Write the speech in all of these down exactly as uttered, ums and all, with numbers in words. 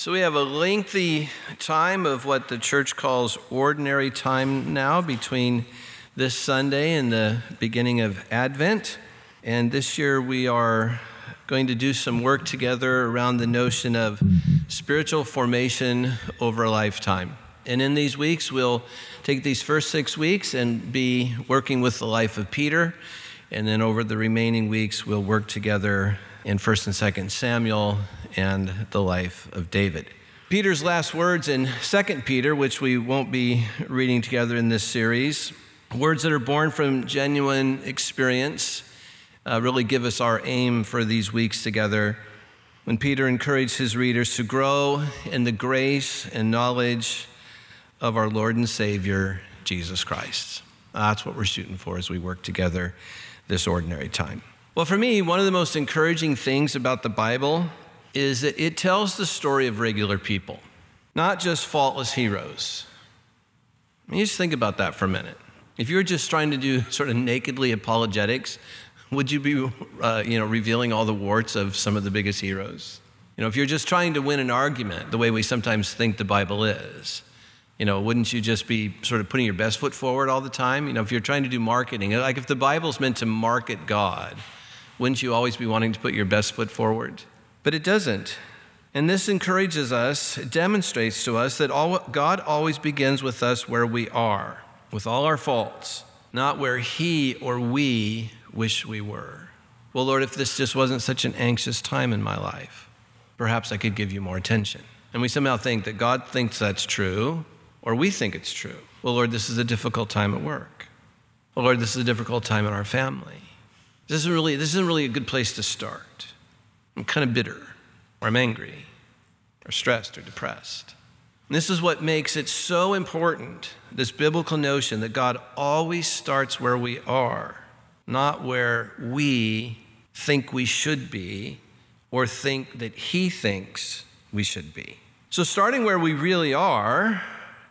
So we have a lengthy time of what the church calls ordinary time now between this Sunday and the beginning of Advent. And this year we are going to do some work together around the notion of spiritual formation over a lifetime. And in these weeks, we'll take these first six weeks and be working with the life of Peter. And then over the remaining weeks, we'll work together in First and Second Samuel and the life of David. Peter's last words in Second Peter, which we won't be reading together in this series, words that are born from genuine experience, uh, really give us our aim for these weeks together. When Peter encouraged his readers to grow in the grace and knowledge of our Lord and Savior, Jesus Christ. That's what we're shooting for as we work together this ordinary time. Well, for me, one of the most encouraging things about the Bible is that it tells the story of regular people, not just faultless heroes. I mean, you just think about that for a minute. If you were just trying to do sort of nakedly apologetics, would you be, uh, you know, revealing all the warts of some of the biggest heroes? You know, if you're just trying to win an argument the way we sometimes think the Bible is, you know, wouldn't you just be sort of putting your best foot forward all the time? You know, if you're trying to do marketing, like if the Bible's meant to market God, wouldn't you always be wanting to put your best foot forward? But it doesn't. And this encourages us, it demonstrates to us that all, God always begins with us where we are, with all our faults, not where he or we wish we were. Well, Lord, if this just wasn't such an anxious time in my life, perhaps I could give you more attention. And we somehow think that God thinks that's true, or we think it's true. Well, Lord, this is a difficult time at work. Well, Lord, this is a difficult time in our family. This isn't really, this isn't really a good place to start. I'm kind of bitter, or I'm angry, or stressed, or depressed. And this is what makes it so important, this biblical notion that God always starts where we are, not where we think we should be, or think that he thinks we should be. So starting where we really are,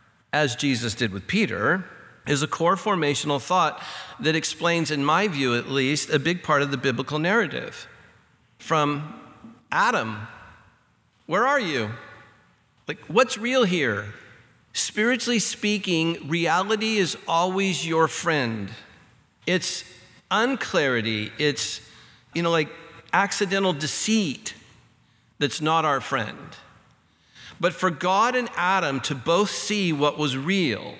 as Jesus did with Peter, is a core formational thought that explains, in my view at least, a big part of the biblical narrative. From Adam, where are you? Like, what's real here? Spiritually speaking, reality is always your friend. It's unclarity, it's, you know, like accidental deceit that's not our friend. But for God and Adam to both see what was real,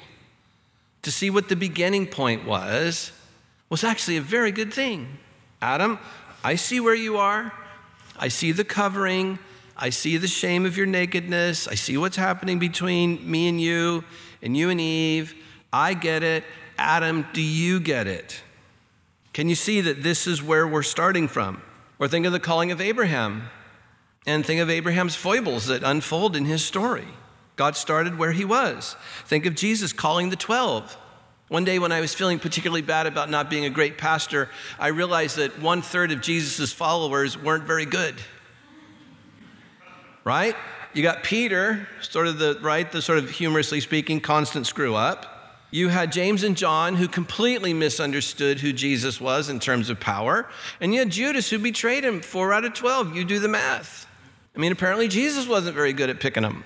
to see what the beginning point was, was actually a very good thing. Adam, I see where you are. I see the covering. I see the shame of your nakedness. I see what's happening between me and you and you and Eve. I get it. Adam, do you get it? Can you see that this is where we're starting from? Or think of the calling of Abraham and think of Abraham's foibles that unfold in his story. God started where he was. Think of Jesus calling the twelve. One day when I was feeling particularly bad about not being a great pastor, I realized that one third of Jesus' followers weren't very good. Right? You got Peter, sort of the, right, the sort of humorously speaking, constant screw up. You had James and John, who completely misunderstood who Jesus was in terms of power. And you had Judas, who betrayed him, four out of twelve. You do the math. I mean, apparently Jesus wasn't very good at picking them.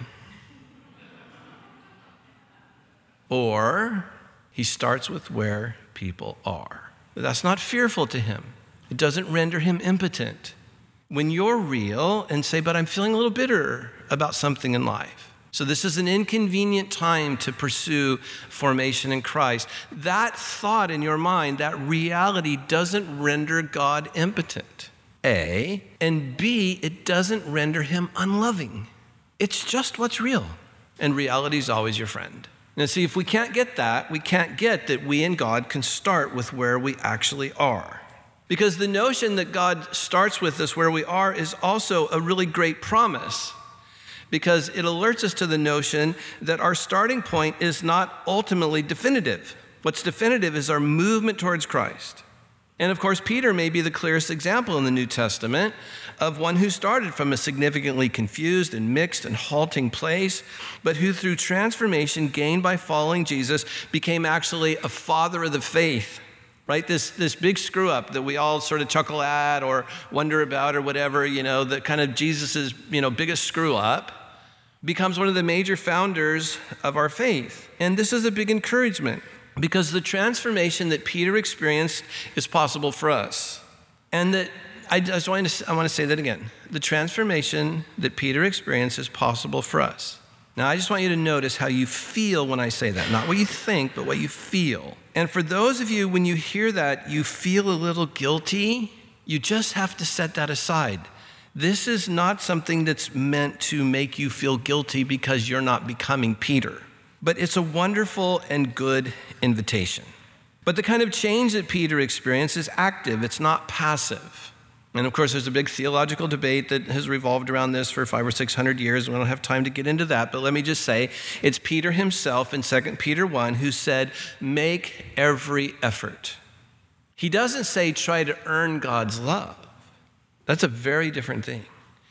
Or he starts with where people are. But that's not fearful to him. It doesn't render him impotent. When you're real and say, but I'm feeling a little bitter about something in life. So this is an inconvenient time to pursue formation in Christ. That thought in your mind, that reality doesn't render God impotent, A, and B, it doesn't render him unloving. It's just what's real. And reality is always your friend. Now, see, if we can't get that, we can't get that we and God can start with where we actually are. Because the notion that God starts with us where we are is also a really great promise, because it alerts us to the notion that our starting point is not ultimately definitive. What's definitive is our movement towards Christ. And of course, Peter may be the clearest example in the New Testament of one who started from a significantly confused and mixed and halting place, but who through transformation gained by following Jesus became actually a father of the faith. right? This this big screw up that we all sort of chuckle at or wonder about or whatever, you know, the kind of Jesus's, you know, biggest screw up. becomes one of the major founders of our faith. And this is a big encouragement because the transformation that Peter experienced is possible for us. And that I just want to, I want to say that again. The transformation that Peter experienced is possible for us. Now, I just want you to notice how you feel when I say that. Not what you think, but what you feel. And for those of you, when you hear that, you feel a little guilty, you just have to set that aside. This is not something that's meant to make you feel guilty because you're not becoming Peter. But it's a wonderful and good invitation. But the kind of change that Peter experienced is active. It's not passive. And of course, there's a big theological debate that has revolved around this for five or six hundred years. We don't have time to get into that, but let me just say, it's Peter himself in Second Peter one who said, make every effort. He doesn't say try to earn God's love. That's a very different thing.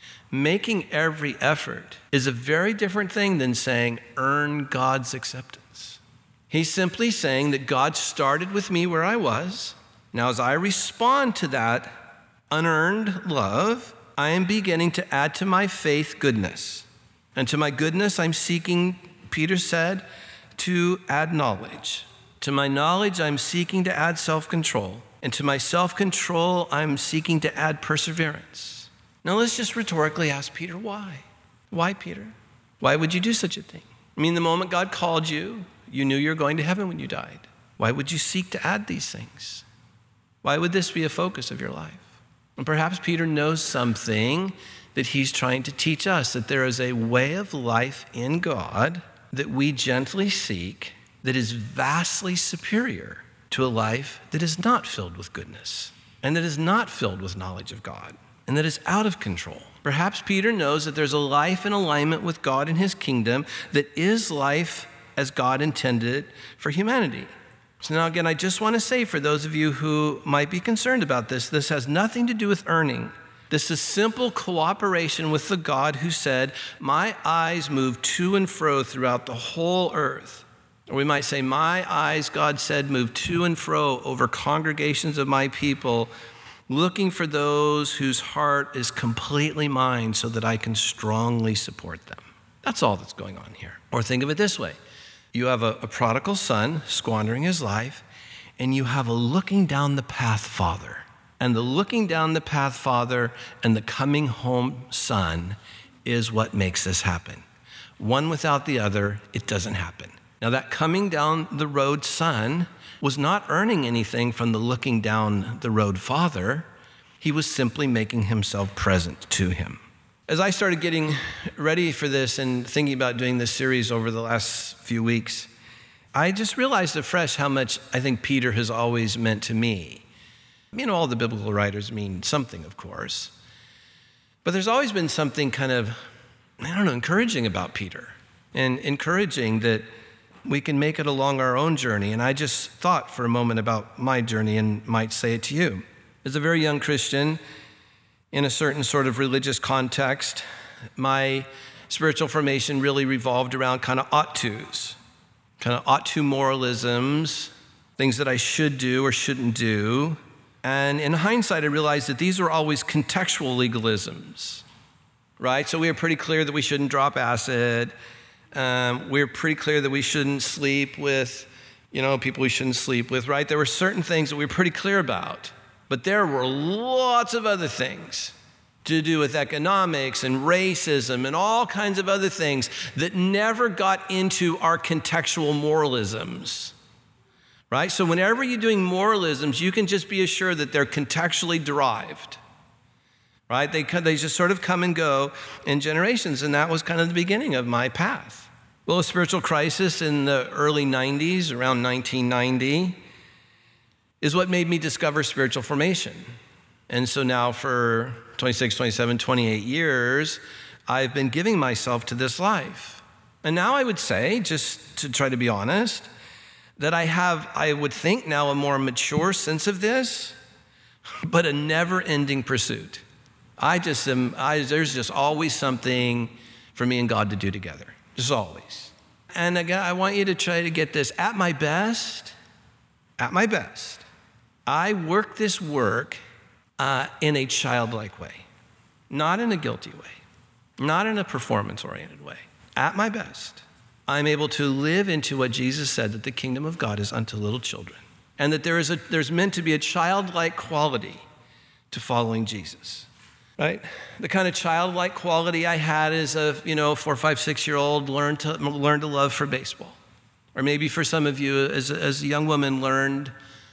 Making every effort is a very different thing than saying earn God's acceptance. He's simply saying that God started with me where I was. Now, as I respond to that unearned love, I am beginning to add to my faith goodness. And to my goodness, I'm seeking, Peter said, to add knowledge. To my knowledge, I'm seeking to add self-control. And to my self-control, I'm seeking to add perseverance. Now, let's just rhetorically ask Peter, why? Why, Peter? Why would you do such a thing? I mean, the moment God called you, you knew you were going to heaven when you died. Why would you seek to add these things? Why would this be a focus of your life? And perhaps Peter knows something that he's trying to teach us, that there is a way of life in God that we gently seek that is vastly superior to a life that is not filled with goodness and that is not filled with knowledge of God and that is out of control. Perhaps Peter knows that there's a life in alignment with God and his kingdom that is life as God intended it for humanity. So now again, I just want to say for those of you who might be concerned about this, this has nothing to do with earning. This is simple cooperation with the God who said, my eyes move to and fro throughout the whole earth. Or we might say, my eyes, God said, move to and fro over congregations of my people, looking for those whose heart is completely mine so that I can strongly support them. That's all that's going on here. Or think of it this way. You have a, a prodigal son squandering his life, and you have a looking down the path father. And the looking down the path father and the coming home son is what makes this happen. One without the other, it doesn't happen. Now, that coming down the road son was not earning anything from the looking down the road father. He was simply making himself present to him. As I started getting ready for this and thinking about doing this series over the last few weeks, I just realized afresh how much I think Peter has always meant to me. You know, all the biblical writers mean something, of course. But there's always been something kind of, I don't know, encouraging about Peter and encouraging that we can make it along our own journey. And I just thought for a moment about my journey and might say it to you. As a very young Christian, in a certain sort of religious context, my spiritual formation really revolved around kind of ought tos, kind of ought to moralisms, things that I should do or shouldn't do. And in hindsight, I realized that these were always contextual legalisms, right? So we were pretty clear that we shouldn't drop acid. Um, we were pretty clear that we shouldn't sleep with, you know, people we shouldn't sleep with, right? There were certain things that we were pretty clear about. But there were lots of other things to do with economics and racism and all kinds of other things that never got into our contextual moralisms, right? So whenever you're doing moralisms, you can just be assured that they're contextually derived, right? They, they just sort of come and go in generations, and that was kind of the beginning of my path. Well, a spiritual crisis in the early nineties, around nineteen ninety, is what made me discover spiritual formation. And so now for twenty-six, twenty-seven, twenty-eight years, I've been giving myself to this life. And now I would say, just to try to be honest, that I have, I would think now, a more mature sense of this, but a never-ending pursuit. I just am, I, there's just always something for me and God to do together, just always. And again, I want you to try to get this. At my best, at my best, I work this work uh, in a childlike way, not in a guilty way, not in a performance-oriented way. at my best, I'm able to live into what Jesus said, that the kingdom of God is unto little children, and that there is a, there's meant to be a childlike quality to following Jesus, right? The kind of childlike quality I had as a, you know, four, five, six-year-old learned to, learned to love for baseball. Or maybe for some of you, as a, as a young woman, learned,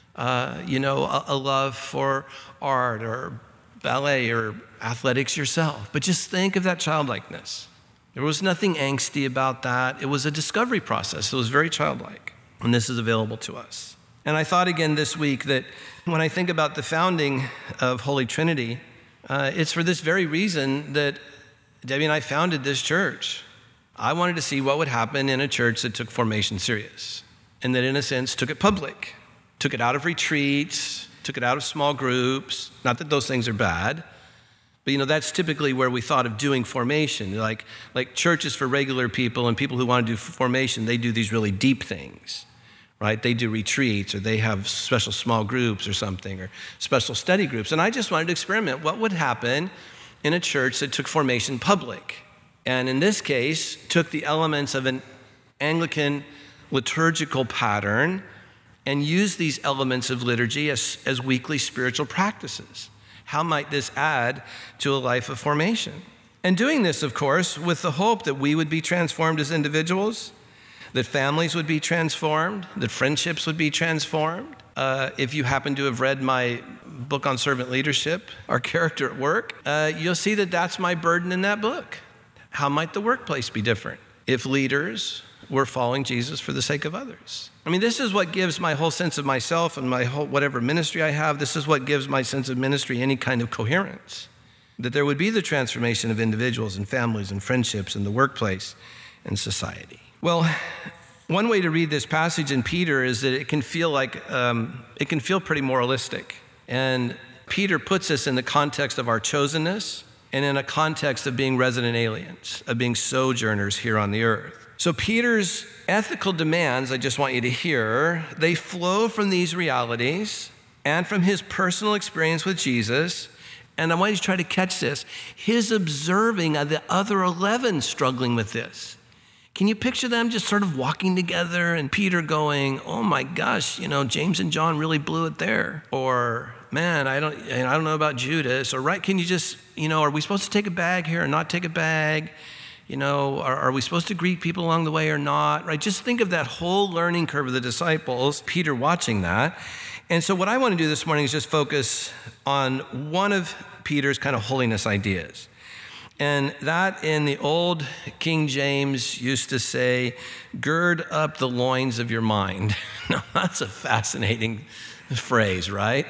uh, you know, a, a love for art or ballet or athletics yourself. But just think of that childlikeness. There was nothing angsty about that. It was a discovery process. It was very childlike. And this is available to us. And I thought again this week that when I think about the founding of Holy Trinity, uh, it's for this very reason that Debbie and I founded this church. I wanted to see what would happen in a church that took formation serious and that in a sense took it public, took it out of retreats, took it out of small groups. Not that those things are bad, but you know, that's typically where we thought of doing formation. Like, like churches for regular people and people who want to do formation, they do these really deep things, right? They do retreats or they have special small groups or something or special study groups. And I just wanted to experiment what would happen in a church that took formation public. And in this case, took the elements of an Anglican liturgical pattern and used these elements of liturgy as, as weekly spiritual practices. How might this add to a life of formation? And doing this, of course, with the hope that we would be transformed as individuals, that families would be transformed, that friendships would be transformed. Uh, if you happen to have read my book on servant leadership, Our Character at Work, uh, you'll see that that's my burden in that book. How might the workplace be different if leaders were following Jesus for the sake of others? I mean, this is what gives my whole sense of myself and my whole whatever ministry I have, this is what gives my sense of ministry any kind of coherence. That there would be the transformation of individuals and families and friendships in the workplace and society. Well, one way to read this passage in Peter is that it can feel like, um, it can feel pretty moralistic. And Peter puts us in the context of our chosenness, and in a context of being resident aliens, of being sojourners here on the earth. So Peter's ethical demands, I just want you to hear, they flow from these realities and from his personal experience with Jesus. And I want you to try to catch this, his observing of the other eleven struggling with this. Can you picture them just sort of walking together and Peter going, oh my gosh, you know, James and John really blew it there. Or, man, I don't I don't know about Judas. Or, right, can you just, you know, are we supposed to take a bag here or not take a bag? You know, are, are we supposed to greet people along the way or not? Right, just think of that whole learning curve of the disciples, Peter watching that. And so what I want to do this morning is just focus on one of Peter's kind of holiness ideas. And that in the old King James used to say, gird up the loins of your mind. Now, that's a fascinating phrase, right?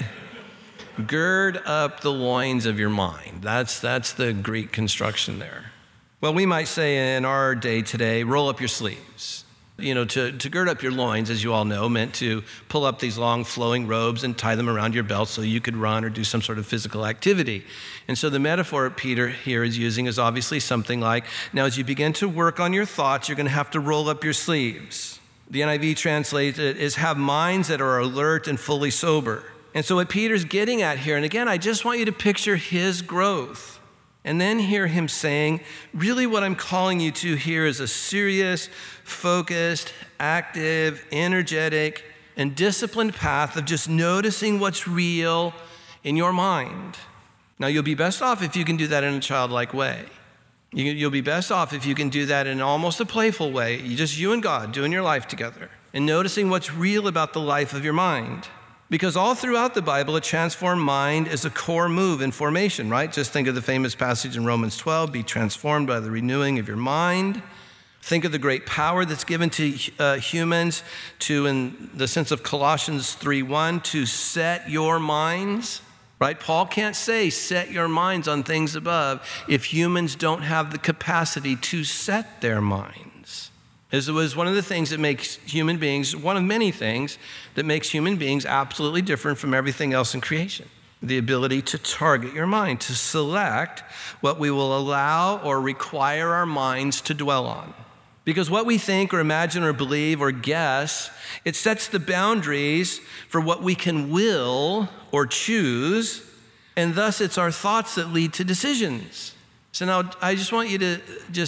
Gird up the loins of your mind. That's, that's the Greek construction there. Well, we might say in our day today, roll up your sleeves. You know, to, to gird up your loins, as you all know, meant to pull up these long flowing robes and tie them around your belt so you could run or do some sort of physical activity. And so the metaphor Peter here is using is obviously something like, now as you begin to work on your thoughts, you're going to have to roll up your sleeves. The N I V translates it as have minds that are alert and fully sober. And so what Peter's getting at here, and again, I just want you to picture his growth. And then hear him saying, really what I'm calling you to here is a serious, focused, active, energetic, and disciplined path of just noticing what's real in your mind. Now, you'll be best off if you can do that in a childlike way. You'll be best off if you can do that in almost a playful way. You just you and God doing your life together and noticing what's real about the life of your mind. Because all throughout the Bible, a transformed mind is a core move in formation, right? Just think of the famous passage in Romans twelve, be transformed by the renewing of your mind. Think of the great power that's given to uh, humans to, in the sense of Colossians three one, to set your minds, right? Paul can't say set your minds on things above if humans don't have the capacity to set their minds. It was one of the things that makes human beings, one of many things that makes human beings absolutely different from everything else in creation. The ability to target your mind, to select what we will allow or require our minds to dwell on. Because what we think or imagine or believe or guess, it sets the boundaries for what we can will or choose, and thus it's our thoughts that lead to decisions. So now I just want you to just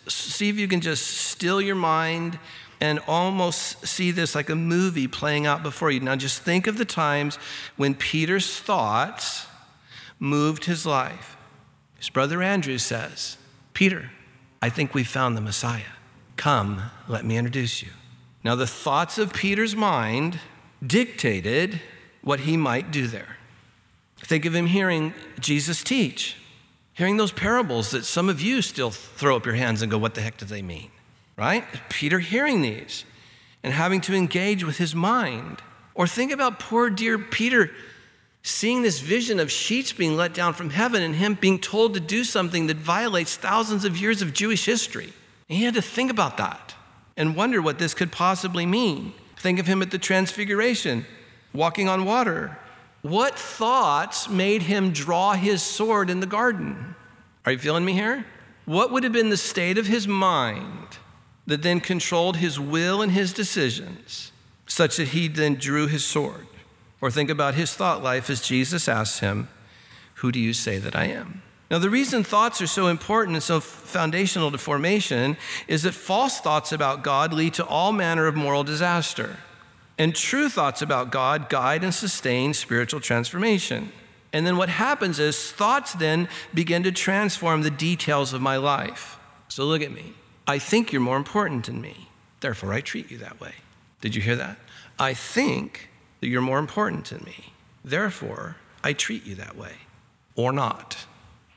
see if you can just still your mind and almost see this like a movie playing out before you. Now just think of the times when Peter's thoughts moved his life. His brother Andrew says, Peter, I think we found the Messiah. Come, let me introduce you. Now the thoughts of Peter's mind dictated what he might do there. Think of him hearing Jesus teach, hearing those parables that some of you still throw up your hands and go, what the heck do they mean? Right? Peter hearing these and having to engage with his mind. Or think about poor dear Peter seeing this vision of sheets being let down from heaven and him being told to do something that violates thousands of years of Jewish history. And he had to think about that and wonder what this could possibly mean. Think of him at the Transfiguration, walking on water. What thoughts made him draw his sword in the garden? Are you feeling me here? What would have been the state of his mind that then controlled his will and his decisions such that he then drew his sword? Or think about his thought life as Jesus asks him, who do you say that I am? Now, the reason thoughts are so important and so foundational to formation is that false thoughts about God lead to all manner of moral disaster. And true thoughts about God guide and sustain spiritual transformation. And then what happens is thoughts then begin to transform the details of my life. So look at me. I think you're more important than me. Therefore, I treat you that way. Did you hear that? I think that you're more important than me. Therefore, I treat you that way. Or not.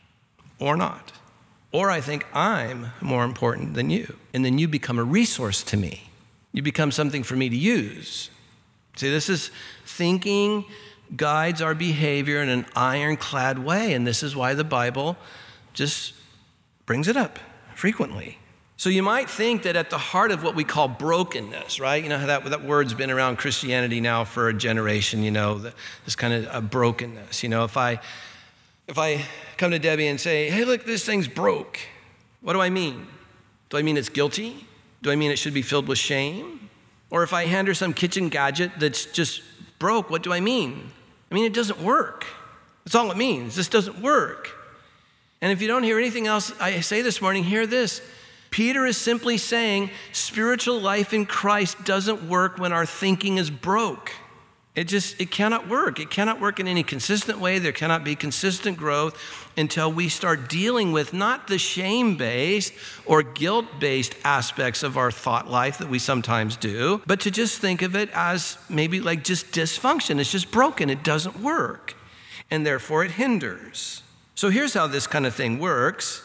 Or not. Or I think I'm more important than you. And then you become a resource to me. You become something for me to use. See, this is thinking guides our behavior in an ironclad way. And this is why the Bible just brings it up frequently. So you might think that at the heart of what we call brokenness, right? You know how that, that word's been around Christianity now for a generation, you know, the, this kind of a brokenness. You know, if I, if I come to Debbie and say, hey, look, this thing's broke, what do I mean? Do I mean it's guilty? Do I mean it should be filled with shame? Or if I hand her some kitchen gadget that's just broke, what do I mean? I mean, it doesn't work. That's all it means. This doesn't work. And if you don't hear anything else I say this morning, hear this. Peter is simply saying spiritual life in Christ doesn't work when our thinking is broke. It just, it cannot work. It cannot work in any consistent way. There cannot be consistent growth until we start dealing with not the shame-based or guilt-based aspects of our thought life that we sometimes do, but to just think of it as maybe like just dysfunction. It's just broken. It doesn't work. And therefore it hinders. So here's how this kind of thing works.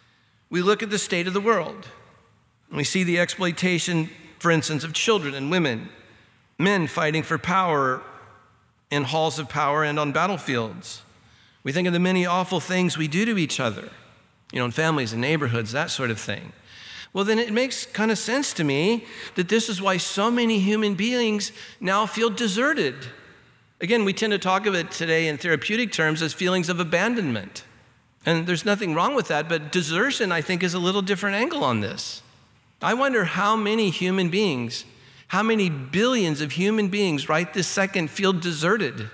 We look at the state of the world. We see the exploitation, for instance, of children and women, men fighting for power in halls of power and on battlefields. We think of the many awful things we do to each other, you know, in families and neighborhoods, that sort of thing. Well, then it makes kind of sense to me that this is why so many human beings now feel deserted. Again, we tend to talk of it today in therapeutic terms as feelings of abandonment. And there's nothing wrong with that, but desertion, I think, is a little different angle on this. I wonder how many human beings, how many billions of human beings right this second feel deserted.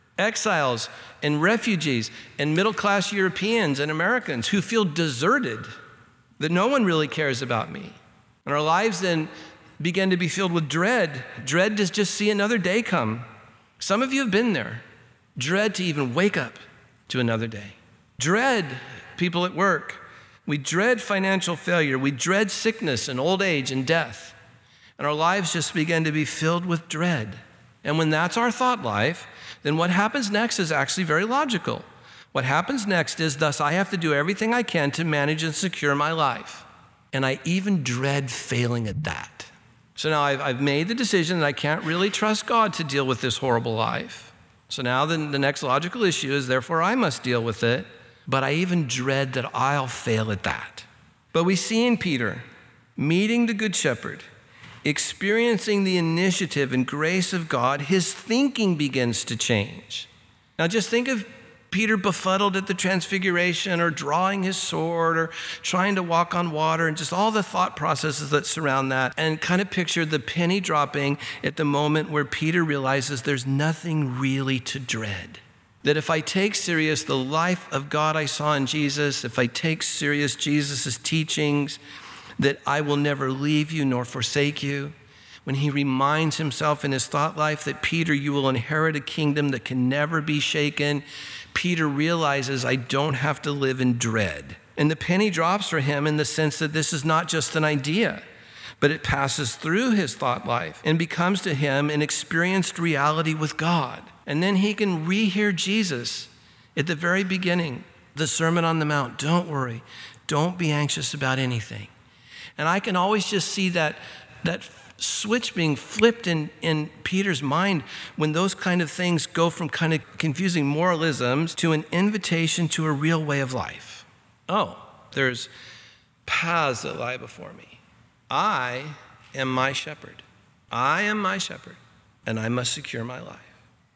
Exiles and refugees and middle-class Europeans and Americans who feel deserted, that no one really cares about me. And our lives then begin to be filled with dread, dread to just see another day come. Some of you have been there. Dread to even wake up to another day. Dread people at work. We dread financial failure. We dread sickness and old age and death. And our lives just begin to be filled with dread. And when that's our thought life, then what happens next is actually very logical. What happens next is, thus, I have to do everything I can to manage and secure my life. And I even dread failing at that. So now I've, I've made the decision that I can't really trust God to deal with this horrible life. So now the, the next logical issue is, therefore, I must deal with it. But I even dread that I'll fail at that. But we see in Peter, meeting the Good Shepherd, experiencing the initiative and grace of God, his thinking begins to change. Now just think of Peter befuddled at the Transfiguration or drawing his sword or trying to walk on water and just all the thought processes that surround that, and kind of picture the penny dropping at the moment where Peter realizes there's nothing really to dread. That if I take serious the life of God I saw in Jesus, if I take serious Jesus' teachings, that I will never leave you nor forsake you. When he reminds himself in his thought life that, Peter, you will inherit a kingdom that can never be shaken, Peter realizes, I don't have to live in dread. And the penny drops for him in the sense that this is not just an idea, but it passes through his thought life and becomes to him an experienced reality with God. And then he can rehear Jesus at the very beginning, the Sermon on the Mount. Don't worry. Don't be anxious about anything. And I can always just see that, that switch being flipped in, in Peter's mind when those kind of things go from kind of confusing moralisms to an invitation to a real way of life. Oh, there's paths that lie before me. I am my shepherd. I am my shepherd, and I must secure my life.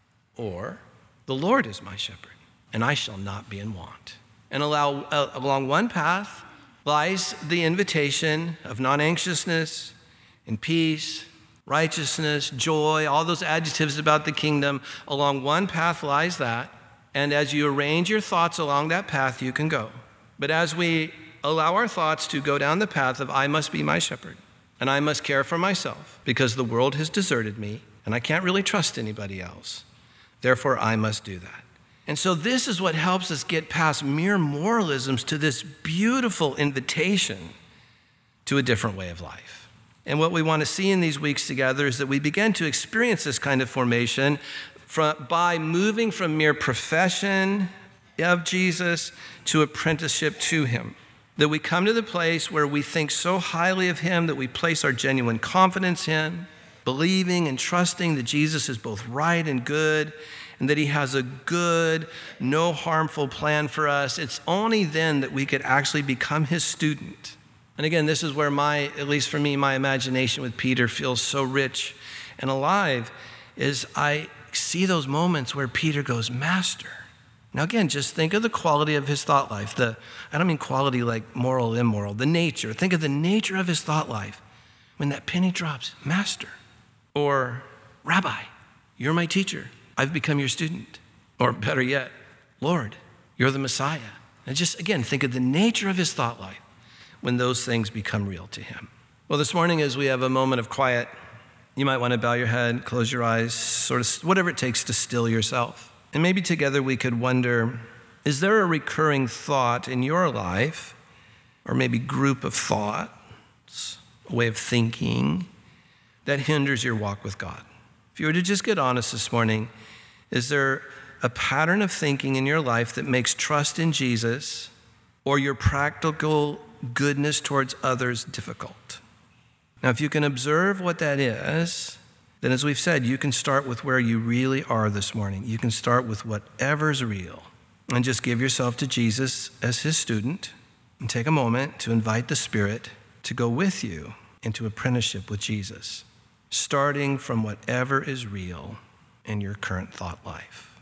Or the Lord is my shepherd, and I shall not be in want. And allow, uh, along one path lies the invitation of non-anxiousness and peace, righteousness, joy, all those adjectives about the kingdom. Along one path lies that. And as you arrange your thoughts along that path, you can go. But as we allow our thoughts to go down the path of I must be my shepherd, and I must care for myself because the world has deserted me, and I can't really trust anybody else. Therefore, I must do that. And so this is what helps us get past mere moralisms to this beautiful invitation to a different way of life. And what we want to see in these weeks together is that we begin to experience this kind of formation from, by moving from mere profession of Jesus to apprenticeship to him. That we come to the place where we think so highly of him that we place our genuine confidence in, believing and trusting that Jesus is both right and good, and that he has a good, no harmful plan for us. It's only then that we could actually become his student. And again, this is where my, at least for me, my imagination with Peter feels so rich and alive, is I see those moments where Peter goes, Master. Now again, just think of the quality of his thought life. The, I don't mean quality like moral, immoral, the nature. Think of the nature of his thought life. When that penny drops, Master, or Rabbi, you're my teacher. I've become your student. Or better yet, Lord, you're the Messiah. And just, again, think of the nature of his thought life when those things become real to him. Well, this morning as we have a moment of quiet, you might want to bow your head, close your eyes, sort of whatever it takes to still yourself. And maybe together we could wonder, is there a recurring thought in your life, or maybe group of thoughts, a way of thinking, that hinders your walk with God? If you were to just get honest this morning, is there a pattern of thinking in your life that makes trust in Jesus or your practical goodness towards others difficult? Now, if you can observe what that is, then as we've said, you can start with where you really are this morning. You can start with whatever's real and just give yourself to Jesus as his student and take a moment to invite the Spirit to go with you into apprenticeship with Jesus, starting from whatever is real in your current thought life.